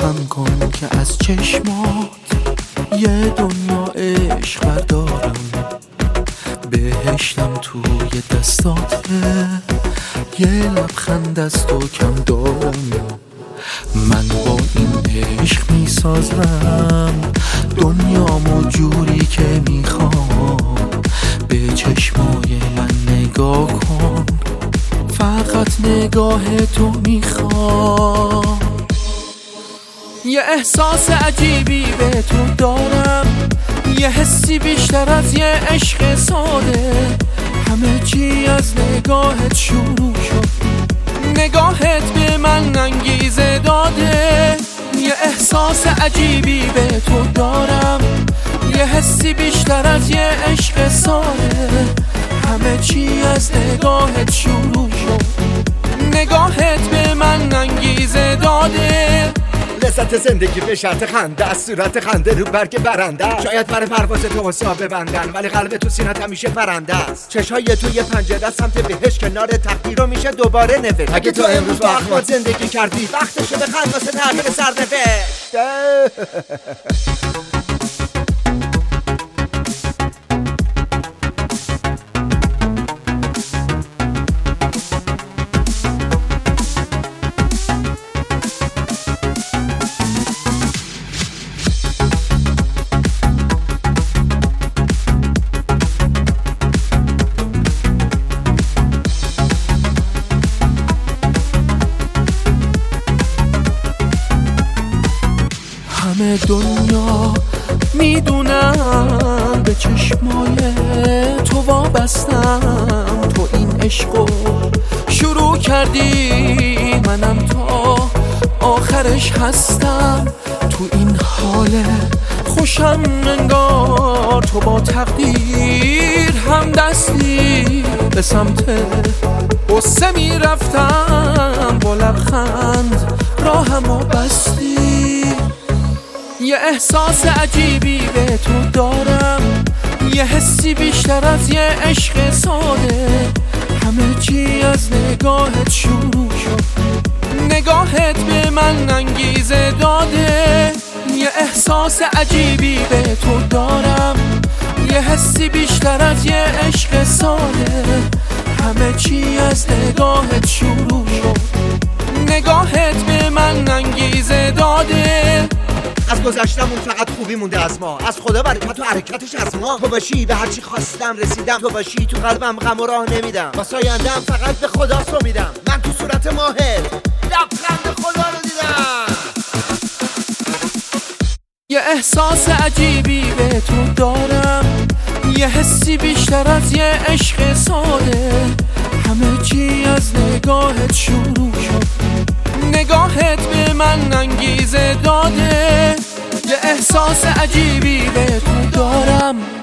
روشن کن که از چشمات یه دنیا عشق بردارم، بهشتم توی دستاته، یه لبخند از تو کم دارم. من با این عشق میسازم دنیامو جوری که میخوام، به چشمای من نگاه کن، فقط نگاه تو میخوام. یه احساس عجیبی به تو دارم، یه حسی بیشتر از یه عشق ساده، همه چی از نگاهت شروع شد، نگاهت به من انگیزه داده. یه احساس عجیبی به تو دارم، یه حسی بیشتر از یه عشق ساده، همه چی از نگاهت شروع شد، نگاهت به من انگیزه داده. لذت زندگی به شرط خنده، از صورت خنده رو برگ برنده، شاید برای پرواز تو حساب ببندن، ولی قلب تو سینت همیشه پرنده است. چشای تو یه پنجره سمت بهش، کنار تقدیر رو میشه دوباره نوشت. اگه تو امروز با اخمات زندگی کردی، وقتشه بخند واسه تغییر سرنوشت. همه دنیا میدونم به چشمای تو وابستم، تو این عشقو شروع کردی، منم تا آخرش هستم. تو این حال خوشم انگار تو با تقدیر هم دستی، به سمت قصه میرفتم، با لبخند راهمو بستی. یه احساس عجیبی به تو دارم، یه حسی بیشتر از یه عشق ساده، همه چی از نگاهت شروع شد، نگاهت به من انگیزه داده. یه احساس عجیبی به تو دارم، یه حسی بیشتر از یه عشق ساده، همه چی از نگاهت شروع شد، نگاهت به من انگیزه داده. از گذشتمون فقط خوبی مونده از ما، از خدا برکت و حرکتش از ما. تو باشی به هرچی خواستم رسیدم، تو باشی تو قلبم غم و راه نمیدم، واسه آینده‌ام فقط به خدا میدم. من تو صورت ماهر لبخند خدا رو دیدم. یه احساس عجیبی به تو دارم، یه حسی بیشتر از یه عشق ساده، همه چی از نگاهت شروع شد، نگاهت به من انگیزه داده. یه احساس عجیبی به تو دارم،